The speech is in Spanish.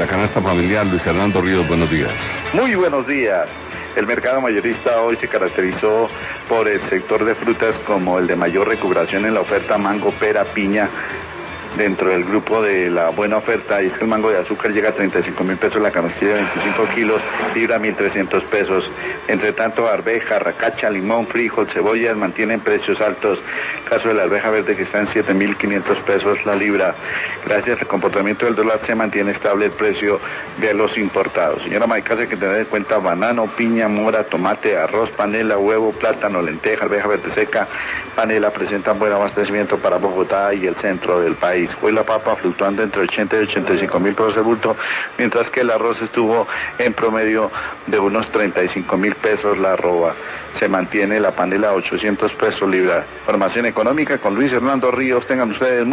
la canasta familiar. Luis Hernando Ríos, buenos días. Muy buenos días. El mercado mayorista hoy se caracterizó por el sector de frutas como el de mayor recuperación en la oferta mango, pera, piña. Dentro del grupo de la buena oferta, y es que el mango de azúcar llega a 35.000 pesos la canastilla de 25 kilos, libra 1.300 pesos. Entre tanto, arveja, racacha, limón, frijol, cebollas mantienen precios altos. El caso de la arveja verde que está en 7.500 pesos la libra. Gracias al comportamiento del dólar se mantiene estable el precio de los importados. Señora Maicasa, hay que tener en cuenta banano, piña, mora, tomate, arroz, panela, huevo, plátano, lenteja, arveja verde seca, panela presentan buen abastecimiento para Bogotá y el centro del país. Hoy la papa fluctuando entre 80 y 85.000 pesos el bulto, mientras que el arroz estuvo en promedio de unos 35.000 pesos la arroba. Se mantiene la panela a 800 pesos libra. Formación económica con Luis Hernando Ríos. Tengan ustedes